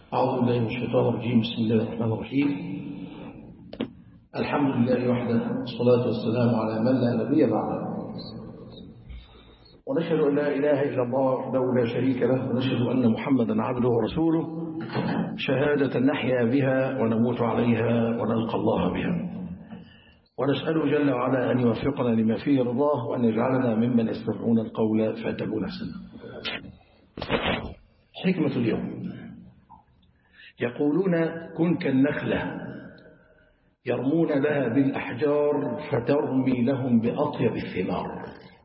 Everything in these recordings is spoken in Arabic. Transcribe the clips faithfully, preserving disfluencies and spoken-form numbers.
أعوذ بالله من الشيطان الرجيم. بسم الله الرحمن الرحيم. الحمد لله وحده، والصلاة والسلام على من لا نبي بعده، ونشهد أن لا إله إلا الله وحده لا شريك له، ونشهد أن محمدا عبده ورسوله شهادة نحيا بها ونموت عليها ونلقى الله بها، ونسأله جل وعلا أن يوفقنا لما فيه رضاه، وأن يجعلنا ممن يستمعون القول فيتبعون أحسنه. حكمة اليوم: يقولون كن كالنخلة يرمون لها بالأحجار فترمي لهم بأطيب الثمار.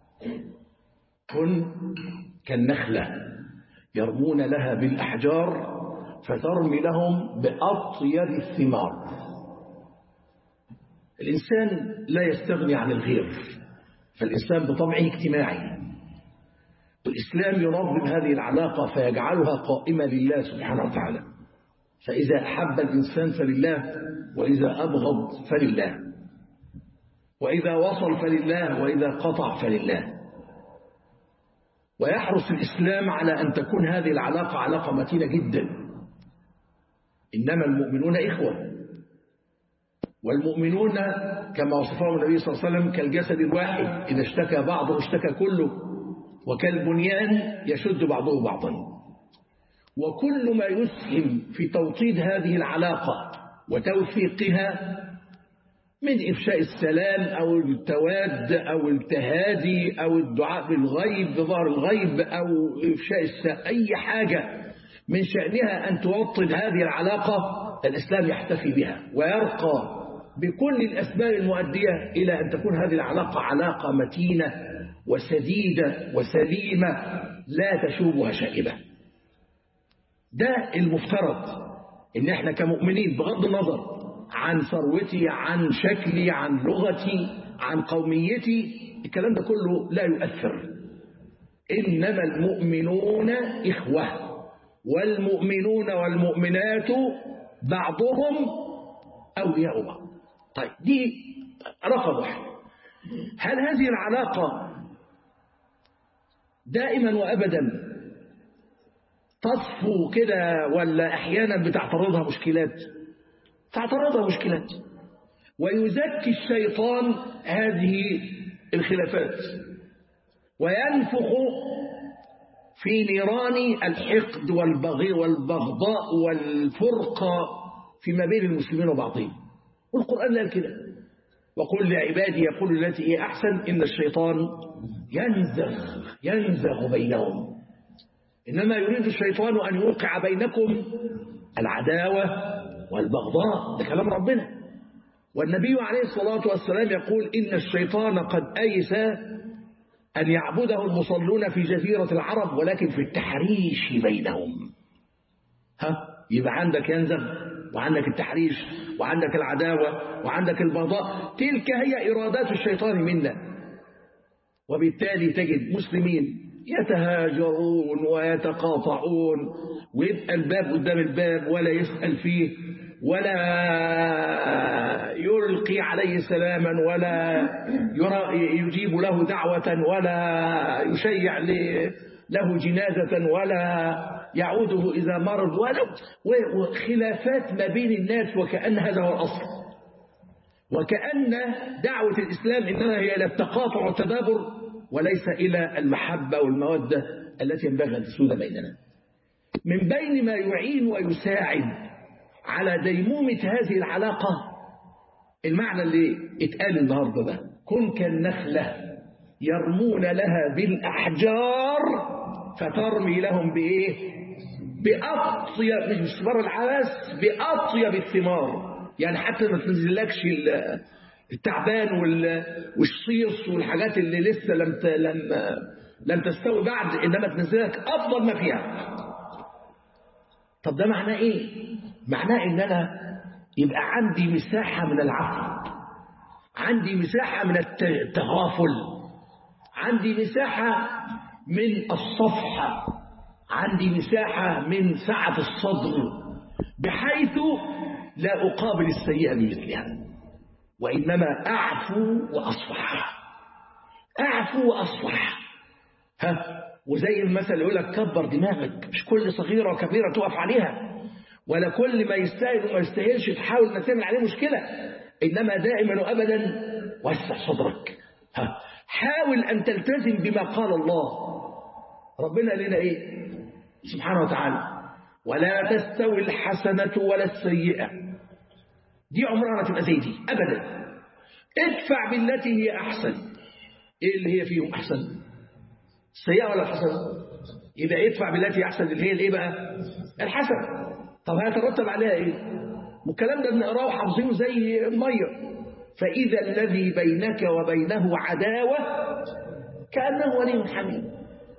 كن كالنخلة يرمون لها بالأحجار فترمي لهم بأطيب الثمار. الإنسان لا يستغني عن الغير، فالإنسان بطبعه اجتماعي، والإسلام ينظم هذه العلاقة فيجعلها قائمة لله سبحانه وتعالى. فإذا أحب الإنسان فلله، وإذا أبغض فلله، وإذا وصل فلله، وإذا قطع فلله. ويحرص الإسلام على أن تكون هذه العلاقة علاقة متينة جدا. إنما المؤمنون إخوة، والمؤمنون كما وصفهم النبي صلى الله عليه وسلم كالجسد الواحد، إذا اشتكى بعضه اشتكى كله، وكالبنيان يشد بعضه بعضا. وكل ما يسهم في توطيد هذه العلاقة وتوثيقها من إفشاء السلام أو التواد أو التهادي أو الدعاء بالغيب بظهر الغيب أو إفشاء السلام، أي حاجة من شأنها أن توطد هذه العلاقة، الإسلام يحتفي بها ويرقى بكل الأسباب المؤدية إلى أن تكون هذه العلاقة علاقة متينة وسديدة وسليمة لا تشوبها شائبة. ده المفترض إن احنا كمؤمنين بغض النظر عن ثروتي، عن شكلي، عن لغتي، عن قوميتي، الكلام ده كله لا يؤثر. إنما المؤمنون إخوة، والمؤمنون والمؤمنات بعضهم أولياء بعض. طيب دي رقم واحد. هل هذه العلاقة دائما وأبدا تصفو كده، ولا أحيانا بتعترضها مشكلات؟ تعترضها مشكلات، ويزكي الشيطان هذه الخلافات وينفخ في نيران الحقد والبغي والبغضاء والفرقة فيما بين المسلمين وبعضهم. والقرآن قال كده: وقل لعبادي يقول التي هي أحسن إن الشيطان ينزغ ينزغ بينهم إنما يريد الشيطان أن يوقع بينكم العداوة والبغضاء. ده كلام ربنا. والنبي عليه الصلاة والسلام يقول: إن الشيطان قد أيس أن يعبده المصلون في جزيرة العرب، ولكن في التحريش بينهم. ها، يبقى عندك ينزغ، وعندك التحريش، وعندك العداوة، وعندك البغضاء. تلك هي إرادات الشيطان منا. وبالتالي تجد مسلمين يتهاجرون ويتقاطعون، ويبقى الباب قدام الباب ولا يسأل فيه، ولا يلقي عليه سلاما، ولا يجيب له دعوة، ولا يشيع له جنازة، ولا يعوده إذا مرض، ولا وخلافات ما بين الناس، وكأن هذا هو الأصل، وكأن دعوة الإسلام إنما هي إلى التقاطع والتدابر، وليس إلى المحبة والمودة التي ينبغي أن تسود بيننا. من بين ما يعين ويساعد على ديمومة هذه العلاقة المعنى اللي اتقال النهارده ده: كن كالنخلة يرمون لها بالأحجار فترمي لهم بإيه؟ بأطيب، مش بسمار العبس، بأطيب الثمار. يعني حتى ما تنزلكش التعبان والشيص والحاجات اللي لسه لم لم لم تستوي بعد، انما تنزلك افضل ما فيها. طب ده معناه ايه؟ معناه ان انا يبقى عندي مساحه من العفو، عندي مساحه من التغافل، عندي مساحه من الصفحه، عندي مساحه من سعه الصدر، بحيث لا اقابل السيئه بمثلها، وإنما أعفو وأصفح. أعفو وأصفح. ها، وزي المثل يقول لك: كبر دماغك، مش كل صغيرة وكبيرة تقف عليها. ولا كل ما يستاهل وما يستاهلش تحاول انك تعمل عليه مشكلة، إنما دائما وأبدا وسع صدرك. ها حاول أن تلتزم بما قال الله. ربنا لنا إيه سبحانه وتعالى؟ ولا تستوي الحسنة ولا السيئة. دي عمرها ما تبقى زي دي أبدا. ادفع بالتي هي أحسن. إيه اللي هي فيهم أحسن؟ السيئة ولا الحسنة؟ يبقى ادفع بالتي هي أحسن اللي هي الإيه بقى؟ الحسنة. طب هيترتب عليها إيه؟ والكلام ده بنقراه وحافظينه زي المية. فإذا الذي بينك وبينه عداوة كأنه ولي حميم.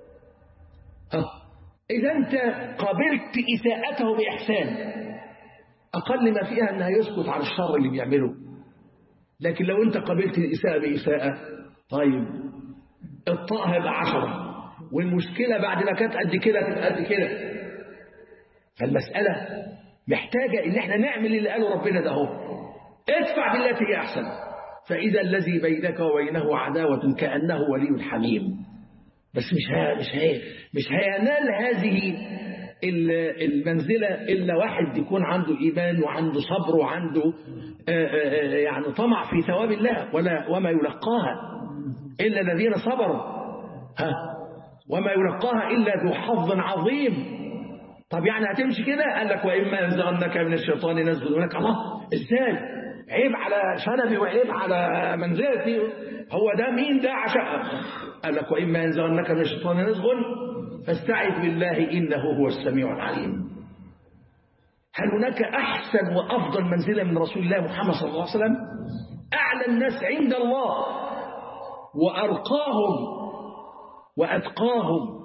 إذا أنت قابلت إساءته بإحسان، أقل ما فيها أنها يسكت عن الشر اللي بيعمله. لكن لو أنت قابلت الإساءة بإساءة، طيب الطاء هيبقى عشرة، والمشكلة بعد ما كانت قد كده تبقى قد كده. فالمسألة محتاجة إن احنا نعمل اللي قاله ربنا ده. هو ادفع بالتي هي أحسن، فإذا الذي بينك وبينه عداوة كأنه ولي حميم. بس مش ها مش هي مش هينال هذه المنزلة إلا واحد يكون عنده إيمان وعنده صبر وعنده يعني طمع في ثواب الله. ولا وما يلقاها إلا الذين صبروا. ها وما يلقاها إلا ذو حظ عظيم. طب يعني هتمشي كده؟ قال لك وإما ينزغنك من الشيطان نزغ. يقول لك الله إزاي؟ عيب على شنبي وعيب على منزلتي. هو ده مين ده عشان؟ قال لك وإما ينزغنك من الشيطان نزغ فاستعذ بالله إنه هو السميع العليم. هل هناك أحسن وأفضل منزلة من رسول الله محمد صلى الله عليه وسلم؟ أعلى الناس عند الله وأرقاهم وأتقاهم.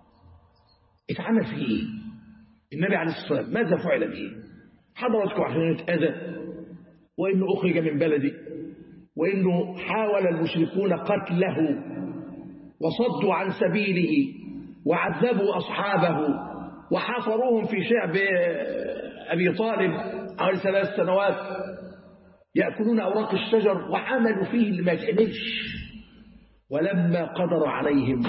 اتعمل فيه إيه؟ النبي عليه الصلاة والسلام ماذا فعل به؟ حضرتكم عشان يتأذى، وإنه أخرج من بلده، وإنه حاول المشركون قتله وصدوا عن سبيله وعذبوا أصحابه وحاصروهم في شعب أبي طالب حوالي ثلاث سنوات يأكلون أوراق الشجر وعملوا فيه اللي ما يتعملش. ولما قدر عليهم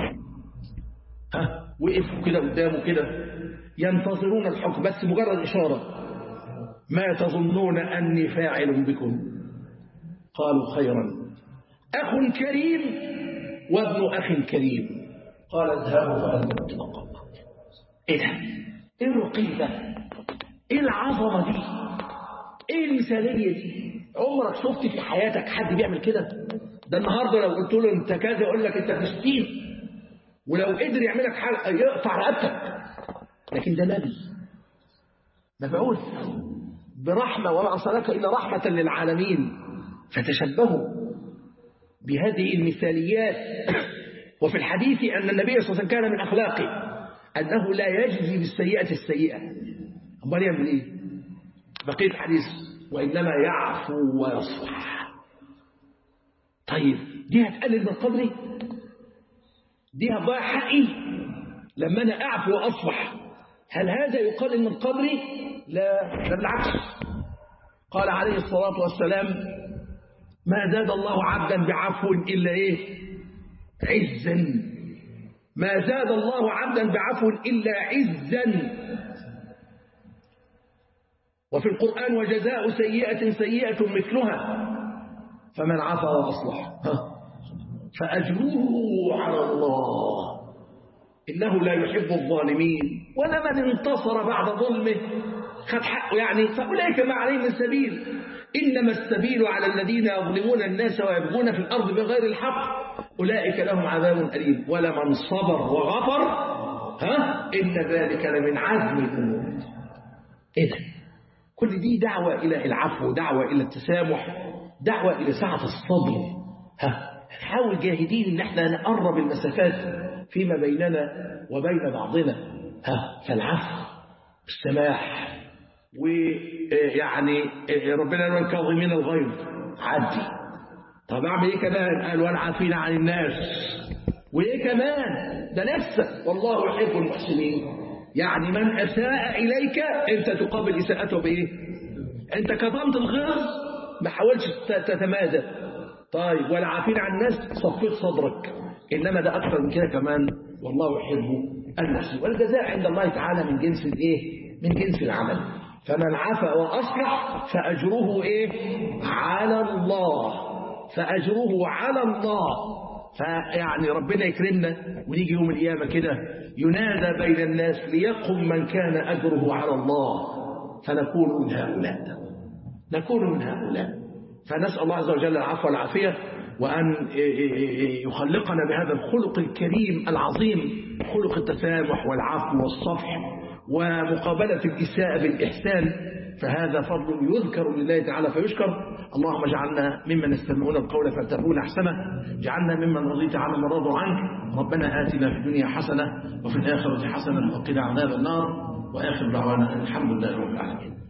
ها وقفوا كده قدامه كده ينتظرون الحكم، بس مجرد إشارة: ما تظنون أني فاعل بكم؟ قالوا خيرا، أخ كريم وابن أخ كريم. قال اذهبوا فأنتم تلقون. إيه ده؟ إيه الرقي ده؟ إيه العظمة دي؟ إيه المثالية دي؟ عمرك شفت في حياتك حد بيعمل كده؟ ده النهارده لو قلت له أنت كذا يقول لك أنت فلسطين، ولو قدر يعملك حلقة يقطع رقبتك. لكن ده نبي مبعوث برحمة، وما أرسلك إلا رحمة للعالمين. فتشبهوا بهذه المثاليات. وفي الحديث أن النبي صلى الله عليه وسلم كان من أخلاقه أنه لا يجزي بالسيئة السيئة. أمال يعمل إيه؟ بقية الحديث: وإنما يعفو ويصفح. طيب دي هتقلل من قدري؟ دي هتضيع حقي لما أنا أعفو وأصفح؟ هل هذا يقلل من قدري؟ لا، ده بالعكس. قال عليه الصلاة والسلام: ما زاد الله عبدا بعفو إلا إيه؟ عزا. ما زاد الله عبدا بعفو إلا عزا. وفي القرآن: وجزاء سيئة سيئة مثلها فمن عفا وأصلح فأجروه على الله إنه لا يحب الظالمين. ولمن انتصر بعد ظلمه خد حقه يعني، فأولئك ما عليهم من سبيل. إنما السبيل على الذين يظلمون الناس ويبغون في الأرض بغير الحق أولئك لهم عذاب أليم. ولمن صبر وغفر ها إن ذلك لمن عزم الأمور. إيه ده؟ كل دي دعوة إلى العفو، دعوة إلى التسامح، دعوة إلى سعة الصبر. ها نحاول جاهدين إن احنا نقرب المسافات فيما بيننا وبين بعضنا. ها فالعفو السماح، ويعني ربنا يقول: الكاظمين الغيظ عدي. طب اعمل ايه كمان؟ قال: والعافين عن الناس. وايه كمان؟ ده لسه والله يحب المحسنين. يعني من اساء اليك انت تقابل اساءته بايه؟ انت كظمت الغيظ، ما حاولش تتمادى. طيب والعافين عن الناس، صفيت صدرك. انما ده اكثر من كده كمان، والله يحب المحسنين. والجزاء عند الله تعالى من جنس الايه؟ من جنس العمل. فمن عفا وأصلح فأجره إيه؟ على الله، فأجره على الله. فيعني ربنا يكرمنا ونيجي يوم القيامة كده ينادى بين الناس ليقم من كان أجره على الله، فنكون من هؤلاء، نكون من هؤلاء. فنسأل الله عز وجل العفو والعافية، وأن يخلقنا بهذا الخلق الكريم العظيم، خلق التسامح والعفو والصفح ومقابلة الإساءة بالإحسان. فهذا فضل يذكر لله تعالى فيشكر. اللهم اجعلنا ممن يستمعون القول فيتبعون احسنه، اجعلنا ممن رضيت عنهم ورضوا عنك. ربنا آتنا في الدنيا حسنة وفي الآخرة حسنة وقنا عذاب النار. وآخر دعوانا الحمد لله رب العالمين.